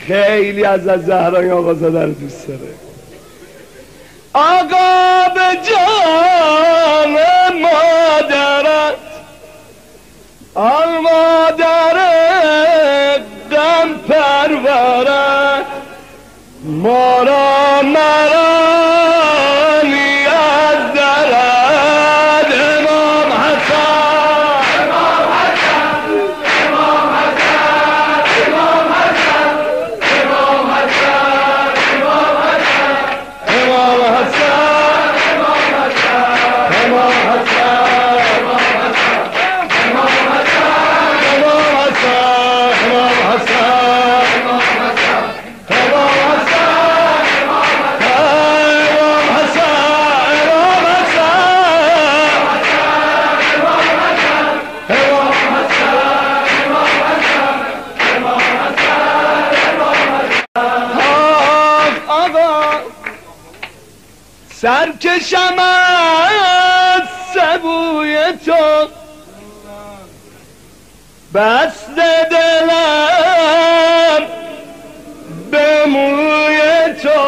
خیلی از زهرای آقازاده رو دوست داره. آقا به جان مادرت، آن مادر غم پرورت، ما را مرانی از درد. امام حسن، امام حسن، امام حسن، امام حسن، امام حسن، امام حسن، امام حسن، امام حسن، امام سرکشم از سبوی تو، بست دلم به موی تو،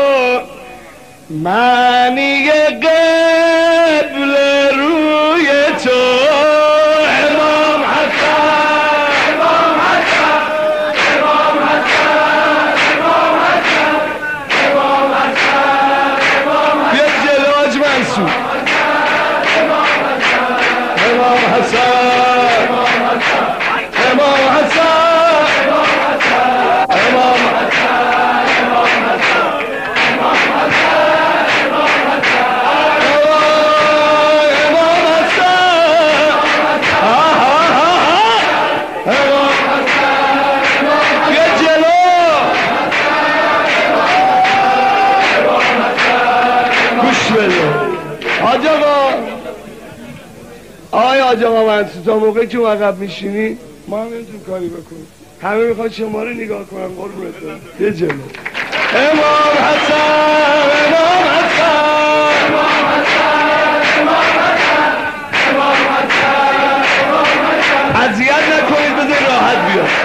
معنی قبل روی تو. امام حسن، امام حسن، امام حسن، امام حسن، امام حسن، امام حسن. بیا جلو حاج منصور. امام حسن، امام حسن، امام حسن، امام حسن، امام حسن، امام حسن، امام حسن، امام حاج آقا، آقای حاج آقا منصور، تا موقعی که عقب میشینی ما هم نمیتونیم کاری بکنیم، همه میخواد شما رو نگاه کنن. قربونت برم، یه جلو. امام حسن، امام حسن، امام حسن، امام حسن، امام حسن، امام حسن. اذیت نکنید، بذار راحت بیاد.